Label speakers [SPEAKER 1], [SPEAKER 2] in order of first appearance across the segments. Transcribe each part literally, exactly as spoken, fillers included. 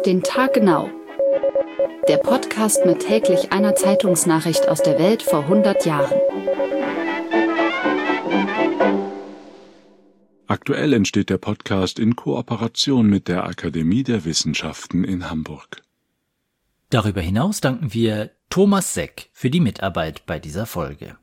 [SPEAKER 1] Auf den Tag genau. Der Podcast mit täglich einer Zeitungsnachricht aus der Welt vor hundert Jahren.
[SPEAKER 2] Aktuell entsteht der Podcast in Kooperation mit der Akademie der Wissenschaften in Hamburg.
[SPEAKER 3] Darüber hinaus danken wir Thomas Seck für die Mitarbeit bei dieser Folge.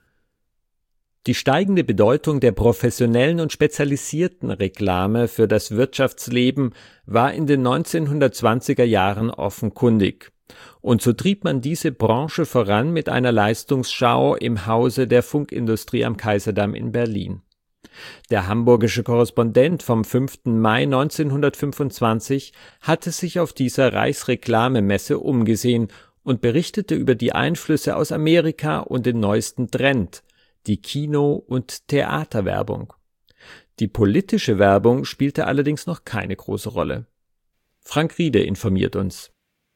[SPEAKER 4] Die steigende Bedeutung der professionellen und spezialisierten Reklame für das Wirtschaftsleben war in den neunzehnhundertzwanziger Jahren offenkundig. Und so trieb man diese Branche voran mit einer Leistungsschau im Hause der Funkindustrie am Kaiserdamm in Berlin. Der hamburgische Korrespondent vom fünften Mai neunzehnhundertfünfundzwanzig hatte sich auf dieser Reichsreklamemesse umgesehen und berichtete über die Einflüsse aus Amerika und den neuesten Trend, die Kino- und Theaterwerbung. Die politische Werbung spielte allerdings noch keine große Rolle. Frank Riede informiert uns.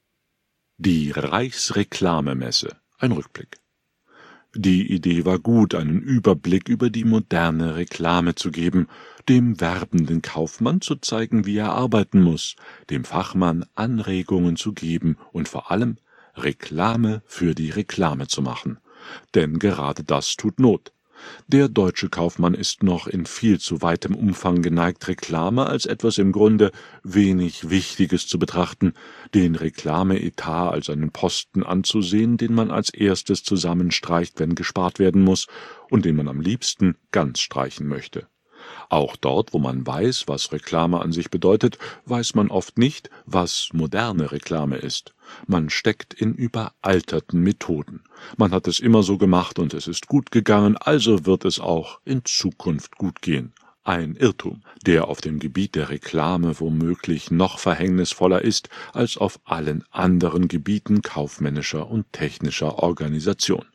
[SPEAKER 2] Die Reichsreklamemesse, ein Rückblick. Die Idee war gut, einen Überblick über die moderne Reklame zu geben, dem werbenden Kaufmann zu zeigen, wie er arbeiten muss, dem Fachmann Anregungen zu geben und vor allem Reklame für die Reklame zu machen. Denn gerade das tut Not. Der deutsche Kaufmann ist noch in viel zu weitem Umfang geneigt, Reklame als etwas im Grunde wenig Wichtiges zu betrachten, den Reklameetat als einen Posten anzusehen, den man als erstes zusammenstreicht, wenn gespart werden muss, und den man am liebsten ganz streichen möchte. Auch dort, wo man weiß, was Reklame an sich bedeutet, weiß man oft nicht, was moderne Reklame ist. Man steckt in überalterten Methoden. Man hat es immer so gemacht und es ist gut gegangen, also wird es auch in Zukunft gut gehen. Ein Irrtum, der auf dem Gebiet der Reklame womöglich noch verhängnisvoller ist als auf allen anderen Gebieten kaufmännischer und technischer Organisation.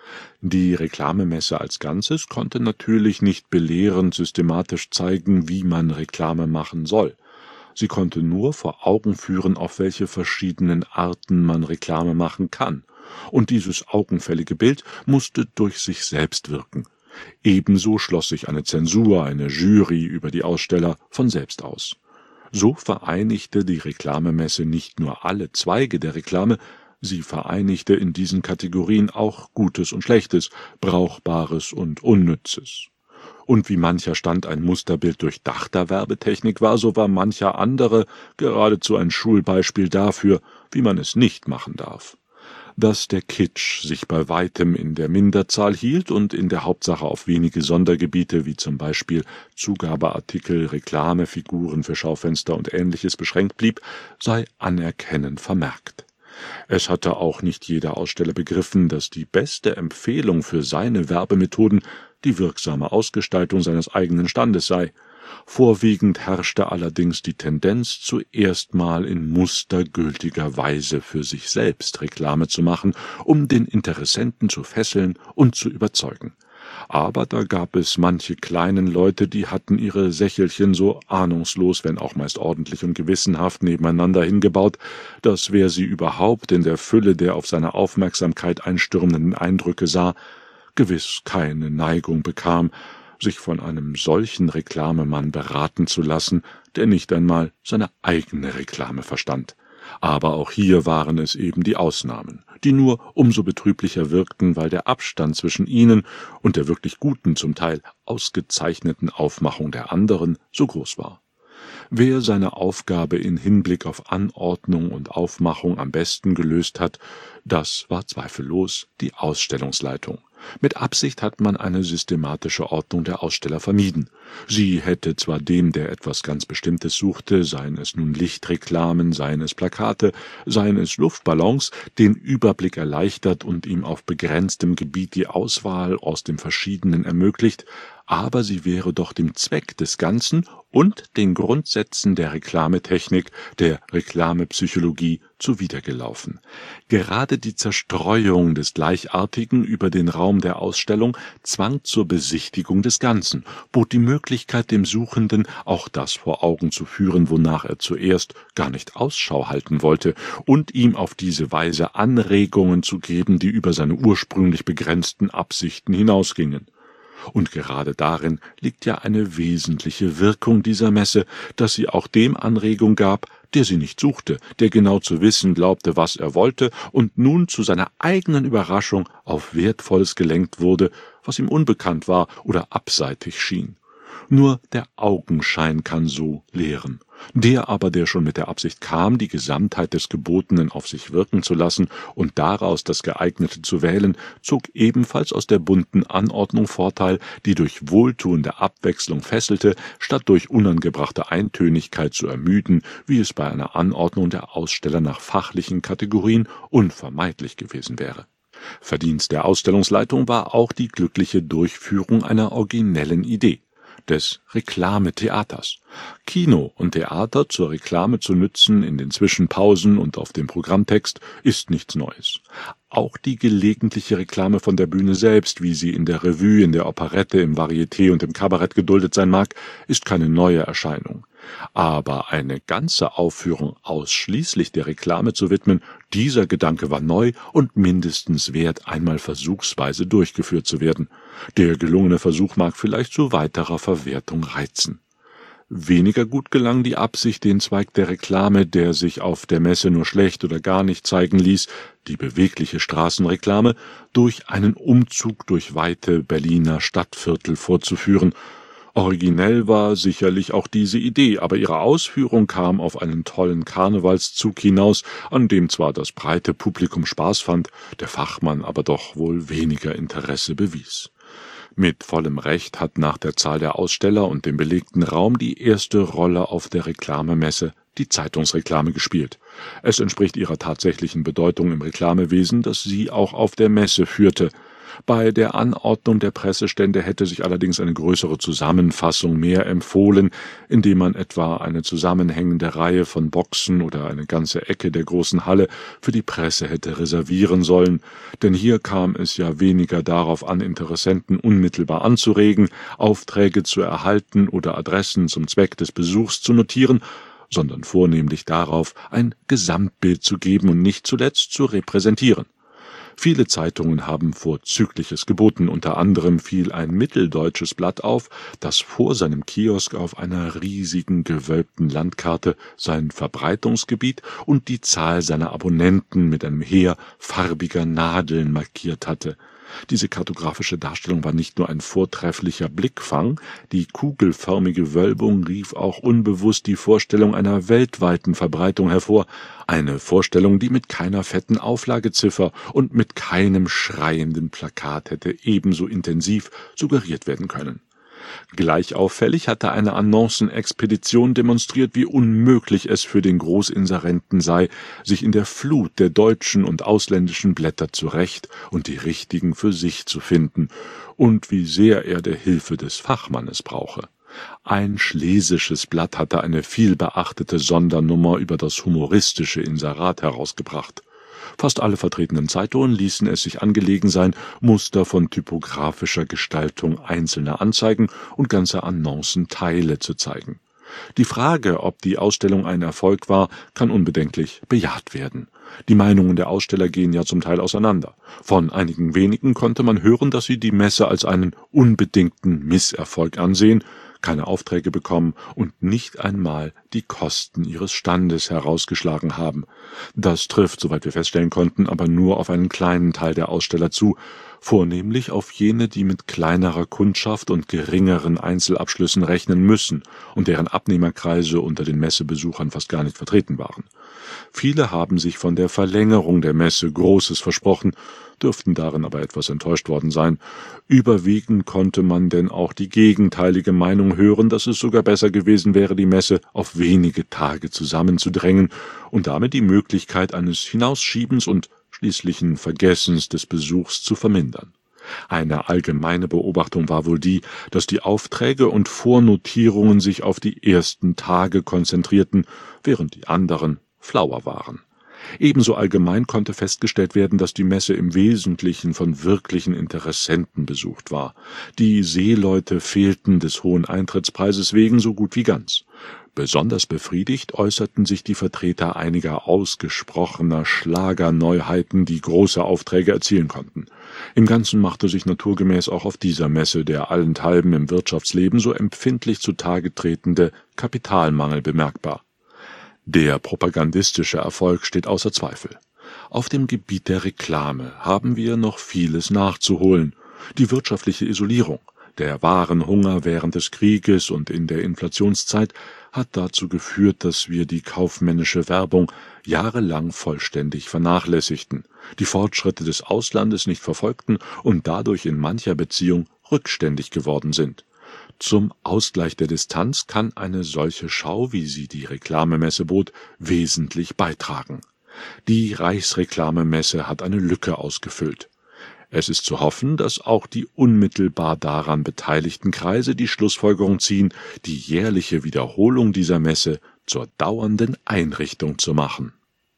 [SPEAKER 2] Die Reklamemesse als Ganzes konnte natürlich nicht belehrend systematisch zeigen, wie man Reklame machen soll. Sie konnte nur vor Augen führen, auf welche verschiedenen Arten man Reklame machen kann. Und dieses augenfällige Bild musste durch sich selbst wirken. Ebenso schloss sich eine Zensur, eine Jury über die Aussteller von selbst aus. So vereinigte die Reklamemesse nicht nur alle Zweige der Reklame, sie vereinigte in diesen Kategorien auch Gutes und Schlechtes, Brauchbares und Unnützes. Und wie mancher Stand ein Musterbild durchdachter Werbetechnik war, so war mancher andere geradezu ein Schulbeispiel dafür, wie man es nicht machen darf. Dass der Kitsch sich bei weitem in der Minderzahl hielt und in der Hauptsache auf wenige Sondergebiete wie zum Beispiel Zugabeartikel, Reklamefiguren für Schaufenster und Ähnliches beschränkt blieb, sei anerkennend vermerkt. Es hatte auch nicht jeder Aussteller begriffen, dass die beste Empfehlung für seine Werbemethoden die wirksame Ausgestaltung seines eigenen Standes sei. Vorwiegend herrschte allerdings die Tendenz, zuerst mal in mustergültiger Weise für sich selbst Reklame zu machen, um den Interessenten zu fesseln und zu überzeugen. Aber da gab es manche kleinen Leute, die hatten ihre Sächelchen so ahnungslos, wenn auch meist ordentlich und gewissenhaft nebeneinander hingebaut, dass wer sie überhaupt in der Fülle der auf seine Aufmerksamkeit einstürmenden Eindrücke sah, gewiss keine Neigung bekam, sich von einem solchen Reklamemann beraten zu lassen, der nicht einmal seine eigene Reklame verstand. Aber auch hier waren es eben die Ausnahmen, die nur umso betrüblicher wirkten, weil der Abstand zwischen ihnen und der wirklich guten, zum Teil ausgezeichneten Aufmachung der anderen so groß war. Wer seine Aufgabe in Hinblick auf Anordnung und Aufmachung am besten gelöst hat, das war zweifellos die Ausstellungsleitung. Mit Absicht hat man eine systematische Ordnung der Aussteller vermieden. Sie hätte zwar dem, der etwas ganz Bestimmtes suchte, seien es nun Lichtreklamen, seien es Plakate, seien es Luftballons, den Überblick erleichtert und ihm auf begrenztem Gebiet die Auswahl aus dem Verschiedenen ermöglicht, aber sie wäre doch dem Zweck des Ganzen und den Grundsätzen der Reklametechnik, der Reklamepsychologie zuwidergelaufen. Gerade die Zerstreuung des Gleichartigen über den Raum der Ausstellung zwang zur Besichtigung des Ganzen, bot die Möglichkeit dem Suchenden, auch das vor Augen zu führen, wonach er zuerst gar nicht Ausschau halten wollte, und ihm auf diese Weise Anregungen zu geben, die über seine ursprünglich begrenzten Absichten hinausgingen. Und gerade darin liegt ja eine wesentliche Wirkung dieser Messe, dass sie auch dem Anregung gab, der sie nicht suchte, der genau zu wissen glaubte, was er wollte, und nun zu seiner eigenen Überraschung auf Wertvolles gelenkt wurde, was ihm unbekannt war oder abseitig schien. Nur der Augenschein kann so lehren. Der aber, der schon mit der Absicht kam, die Gesamtheit des Gebotenen auf sich wirken zu lassen und daraus das Geeignete zu wählen, zog ebenfalls aus der bunten Anordnung Vorteil, die durch wohltuende Abwechslung fesselte, statt durch unangebrachte Eintönigkeit zu ermüden, wie es bei einer Anordnung der Aussteller nach fachlichen Kategorien unvermeidlich gewesen wäre. Verdienst der Ausstellungsleitung war auch die glückliche Durchführung einer originellen Idee, des Reklametheaters. Kino und Theater zur Reklame zu nützen in den Zwischenpausen und auf dem Programmtext ist nichts Neues. Auch die gelegentliche Reklame von der Bühne selbst, wie sie in der Revue, in der Operette, im Varieté und im Kabarett geduldet sein mag, ist keine neue Erscheinung. Aber eine ganze Aufführung ausschließlich der Reklame zu widmen, dieser Gedanke war neu und mindestens wert, einmal versuchsweise durchgeführt zu werden. Der gelungene Versuch mag vielleicht zu weiterer Verwertung reizen. Weniger gut gelang die Absicht, den Zweig der Reklame, der sich auf der Messe nur schlecht oder gar nicht zeigen ließ, die bewegliche Straßenreklame, durch einen Umzug durch weite Berliner Stadtviertel vorzuführen. Originell war sicherlich auch diese Idee, aber ihre Ausführung kam auf einen tollen Karnevalszug hinaus, an dem zwar das breite Publikum Spaß fand, der Fachmann aber doch wohl weniger Interesse bewies. Mit vollem Recht hat nach der Zahl der Aussteller und dem belegten Raum die erste Rolle auf der Reklamemesse die Zeitungsreklame gespielt. Es entspricht ihrer tatsächlichen Bedeutung im Reklamewesen, dass sie auch auf der Messe führte. Bei der Anordnung der Pressestände hätte sich allerdings eine größere Zusammenfassung mehr empfohlen, indem man etwa eine zusammenhängende Reihe von Boxen oder eine ganze Ecke der großen Halle für die Presse hätte reservieren sollen, denn hier kam es ja weniger darauf an, Interessenten unmittelbar anzuregen, Aufträge zu erhalten oder Adressen zum Zweck des Besuchs zu notieren, sondern vornehmlich darauf, ein Gesamtbild zu geben und nicht zuletzt zu repräsentieren. Viele Zeitungen haben Vorzügliches geboten, unter anderem fiel ein mitteldeutsches Blatt auf, das vor seinem Kiosk auf einer riesigen gewölbten Landkarte sein Verbreitungsgebiet und die Zahl seiner Abonnenten mit einem Heer farbiger Nadeln markiert hatte. Diese kartografische Darstellung war nicht nur ein vortrefflicher Blickfang, die kugelförmige Wölbung rief auch unbewusst die Vorstellung einer weltweiten Verbreitung hervor, eine Vorstellung, die mit keiner fetten Auflageziffer und mit keinem schreienden Plakat hätte ebenso intensiv suggeriert werden können. Gleich auffällig hatte eine Annoncen-Expedition demonstriert, wie unmöglich es für den Großinserenten sei, sich in der Flut der deutschen und ausländischen Blätter zurecht und die richtigen für sich zu finden, und wie sehr er der Hilfe des Fachmannes brauche. Ein schlesisches Blatt hatte eine vielbeachtete Sondernummer über das humoristische Inserat herausgebracht. Fast alle vertretenen Zeitungen ließen es sich angelegen sein, Muster von typografischer Gestaltung einzelner Anzeigen und ganze Annoncenteile zu zeigen. Die Frage, ob die Ausstellung ein Erfolg war, kann unbedenklich bejaht werden. Die Meinungen der Aussteller gehen ja zum Teil auseinander. Von einigen wenigen konnte man hören, dass sie die Messe als einen unbedingten Misserfolg ansehen, keine Aufträge bekommen und nicht einmal die Kosten ihres Standes herausgeschlagen haben. Das trifft, soweit wir feststellen konnten, aber nur auf einen kleinen Teil der Aussteller zu, vornehmlich auf jene, die mit kleinerer Kundschaft und geringeren Einzelabschlüssen rechnen müssen und deren Abnehmerkreise unter den Messebesuchern fast gar nicht vertreten waren. Viele haben sich von der Verlängerung der Messe Großes versprochen, dürften darin aber etwas enttäuscht worden sein. Überwiegend konnte man denn auch die gegenteilige Meinung hören, dass es sogar besser gewesen wäre, die Messe auf wenige Tage zusammenzudrängen und damit die Möglichkeit eines Hinausschiebens und schließlichen Vergessens des Besuchs zu vermindern. Eine allgemeine Beobachtung war wohl die, dass die Aufträge und Vornotierungen sich auf die ersten Tage konzentrierten, während die anderen flauer waren. Ebenso allgemein konnte festgestellt werden, dass die Messe im Wesentlichen von wirklichen Interessenten besucht war. Die Seeleute fehlten des hohen Eintrittspreises wegen so gut wie ganz. Besonders befriedigt äußerten sich die Vertreter einiger ausgesprochener Schlagerneuheiten, die große Aufträge erzielen konnten. Im Ganzen machte sich naturgemäß auch auf dieser Messe der allenthalben im Wirtschaftsleben so empfindlich zutage tretende Kapitalmangel bemerkbar. Der propagandistische Erfolg steht außer Zweifel. Auf dem Gebiet der Reklame haben wir noch vieles nachzuholen. Die wirtschaftliche Isolierung, der Warenhunger während des Krieges und in der Inflationszeit hat dazu geführt, dass wir die kaufmännische Werbung jahrelang vollständig vernachlässigten, die Fortschritte des Auslandes nicht verfolgten und dadurch in mancher Beziehung rückständig geworden sind. Zum Ausgleich der Distanz kann eine solche Schau, wie sie die Reklamemesse bot, wesentlich beitragen. Die Reichsreklamemesse hat eine Lücke ausgefüllt. Es ist zu hoffen, dass auch die unmittelbar daran beteiligten Kreise die Schlussfolgerung ziehen, die jährliche Wiederholung dieser Messe zur dauernden Einrichtung zu machen.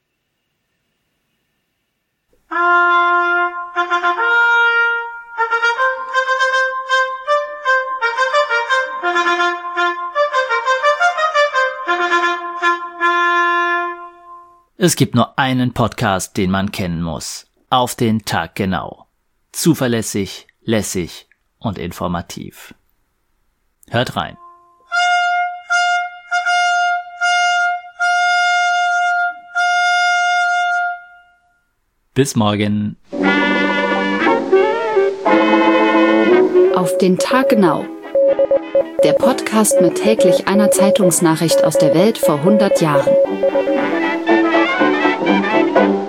[SPEAKER 3] Es gibt nur einen Podcast, den man kennen muss. Auf den Tag genau. Zuverlässig, lässig und informativ. Hört rein. Bis morgen.
[SPEAKER 1] Auf den Tag genau. Der Podcast mit täglich einer Zeitungsnachricht aus der Welt vor hundert Jahren.